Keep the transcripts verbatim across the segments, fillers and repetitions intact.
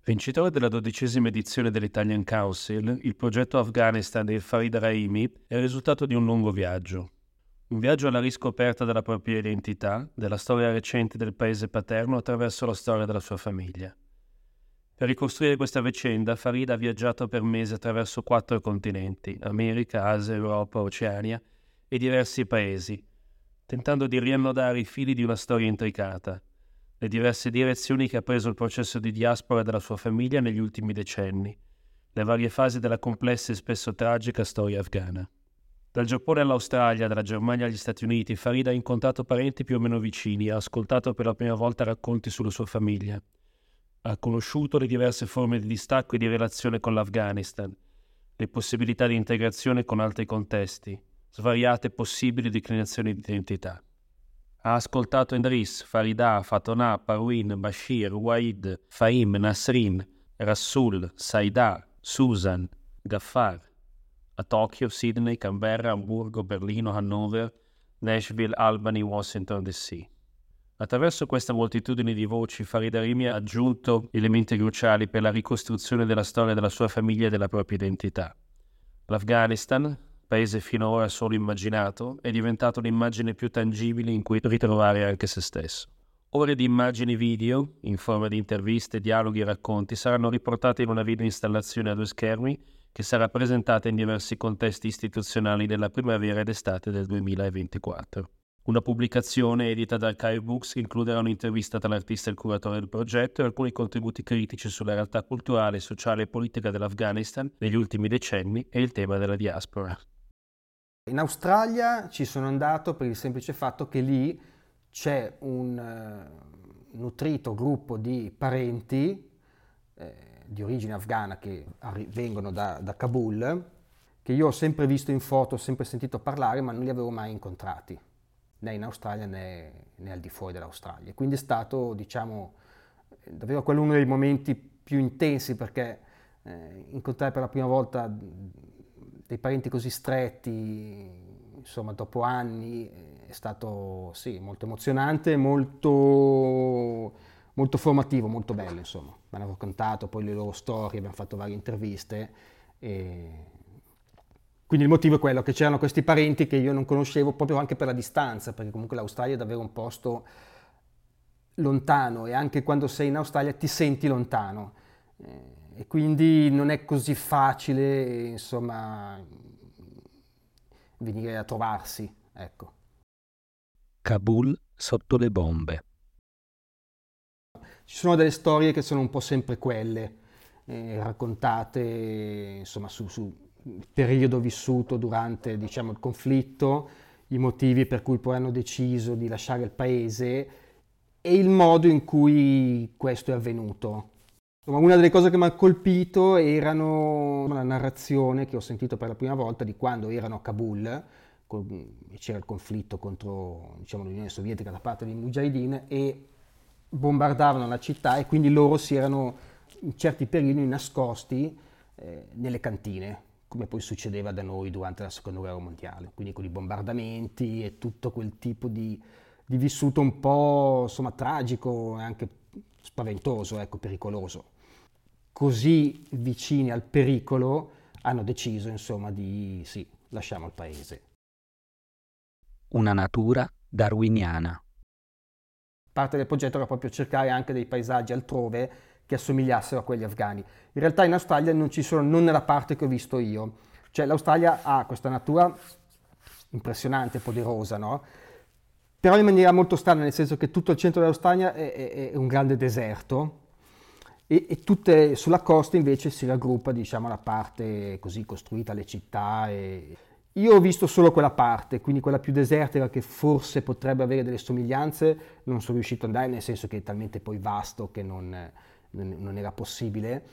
Vincitore della dodicesima edizione dell'Italian Council, il progetto Afghanistan di Farid Rahimi è il risultato di un lungo viaggio. Un viaggio alla riscoperta della propria identità, della storia recente del paese paterno attraverso la storia della sua famiglia. Per ricostruire questa vicenda, Farid ha viaggiato per mesi attraverso quattro continenti, America, Asia, Europa, Oceania e diversi paesi, tentando di riannodare i fili di una storia intricata, le diverse direzioni che ha preso il processo di diaspora della sua famiglia negli ultimi decenni, le varie fasi della complessa e spesso tragica storia afghana. Dal Giappone all'Australia, dalla Germania agli Stati Uniti, Farid ha incontrato parenti più o meno vicini, ha ascoltato per la prima volta racconti sulla sua famiglia, ha conosciuto le diverse forme di distacco e di relazione con l'Afghanistan, le possibilità di integrazione con altri contesti, svariate possibili declinazioni di identità. Ha ascoltato Idris, Farida, Fatona, Parwin, Bashir, Waid, Fahim, Nasrin, Rasul, Saida, Susan, Ghaffar. A Tokyo, Sydney, Canberra, Amburgo, Berlino, Hannover, Nashville, Albany, Washington D C. Attraverso questa moltitudine di voci, Farid Rahimi ha aggiunto elementi cruciali per la ricostruzione della storia della sua famiglia e della propria identità. L'Afghanistan, paese finora solo immaginato, è diventato l'immagine più tangibile in cui ritrovare anche se stesso. Ore di immagini video, in forma di interviste, dialoghi e racconti, saranno riportate in una video installazione a due schermi che sarà presentata in diversi contesti istituzionali della primavera ed estate del duemilaventiquattro. Una pubblicazione edita da Archive Books includerà un'intervista tra l'artista e il curatore del progetto e alcuni contributi critici sulla realtà culturale, sociale e politica dell'Afghanistan negli ultimi decenni e il tema della diaspora. In Australia ci sono andato per il semplice fatto che lì c'è un uh, nutrito gruppo di parenti eh, di origine afghana che arri- vengono da, da Kabul, che io ho sempre visto in foto, ho sempre sentito parlare, ma non li avevo mai incontrati, né in Australia né, né al di fuori dell'Australia. Quindi è stato, diciamo, davvero quello uno dei momenti più intensi, perché eh, incontrare per la prima volta dei parenti così stretti, insomma, dopo anni, è stato sì, molto emozionante, molto, molto formativo, molto bello, insomma. Mi hanno raccontato poi le loro storie, abbiamo fatto varie interviste. E quindi il motivo è quello, che c'erano questi parenti che io non conoscevo proprio anche per la distanza, perché comunque l'Australia è davvero un posto lontano e anche quando sei in Australia ti senti lontano. Eh, e quindi non è così facile, insomma, venire a trovarsi, ecco. Kabul sotto le bombe. Ci sono delle storie che sono un po' sempre quelle, eh, raccontate, insomma, su, su il periodo vissuto durante, diciamo, il conflitto, i motivi per cui poi hanno deciso di lasciare il paese e il modo in cui questo è avvenuto. Una delle cose che mi ha colpito erano la narrazione che ho sentito per la prima volta di quando erano a Kabul, c'era il conflitto contro, diciamo, l'Unione Sovietica da parte dei Mujahideen e bombardavano la città e quindi loro si erano in certi periodi nascosti eh, nelle cantine, come poi succedeva da noi durante la Seconda Guerra Mondiale, quindi con i bombardamenti e tutto quel tipo di, di vissuto un po', insomma, tragico e anche spaventoso, ecco, pericoloso. Così vicini al pericolo hanno deciso, insomma, di sì, lasciamo il paese. Una natura darwiniana. Parte del progetto era proprio cercare anche dei paesaggi altrove che assomigliassero a quelli afghani. In realtà in Australia non ci sono, non nella parte che ho visto io. Cioè l'Australia ha questa natura impressionante, poderosa, no? Però in maniera molto strana, nel senso che tutto il centro dell'Australia è, è, è un grande deserto e, e tutte sulla costa invece si raggruppa, diciamo, la parte così costruita, le città. E io ho visto solo quella parte, quindi quella più desertica che forse potrebbe avere delle somiglianze, non sono riuscito ad andare, nel senso che è talmente poi vasto che non, non, non era possibile.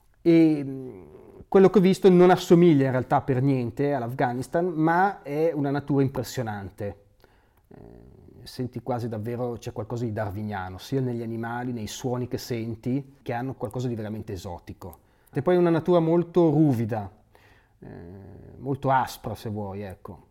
E quello che ho visto non assomiglia in realtà per niente all'Afghanistan, ma è una natura impressionante. Eh, senti quasi davvero, c'è qualcosa di darwiniano, sia negli animali, nei suoni che senti, che hanno qualcosa di veramente esotico. E poi è una natura molto ruvida, eh, molto aspra se vuoi, ecco.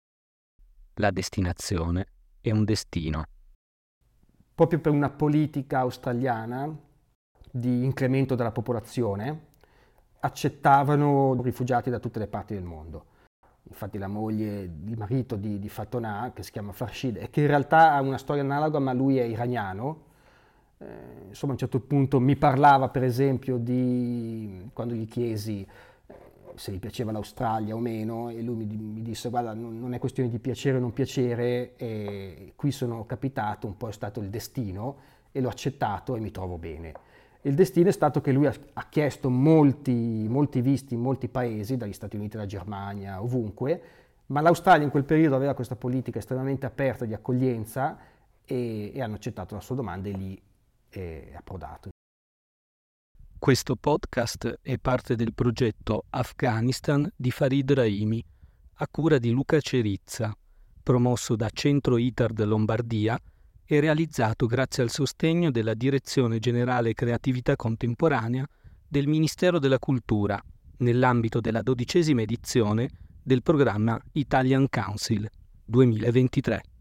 La destinazione è un destino. Proprio per una politica australiana di incremento della popolazione, accettavano rifugiati da tutte le parti del mondo. Infatti la moglie, il marito di, di Fatonah, che si chiama Farshid, e che in realtà ha una storia analoga, ma lui è iraniano, eh, insomma a un certo punto mi parlava per esempio di, quando gli chiesi eh, se gli piaceva l'Australia o meno, e lui mi, mi disse guarda non, non è questione di piacere o non piacere, e qui sono capitato, un po' è stato il destino e l'ho accettato e mi trovo bene. Il destino è stato che lui ha, ha chiesto molti, molti visti in molti paesi, dagli Stati Uniti alla Germania, ovunque, ma l'Australia in quel periodo aveva questa politica estremamente aperta di accoglienza e, e hanno accettato la sua domanda e lì è approdato. Questo podcast è parte del progetto Afghanistan di Farid Rahimi, a cura di Luca Cerizza, promosso da Centro ITAR Lombardia e realizzato grazie al sostegno della Direzione Generale Creatività Contemporanea del Ministero della Cultura, nell'ambito della dodicesima edizione del programma Italian Council duemilaventitré.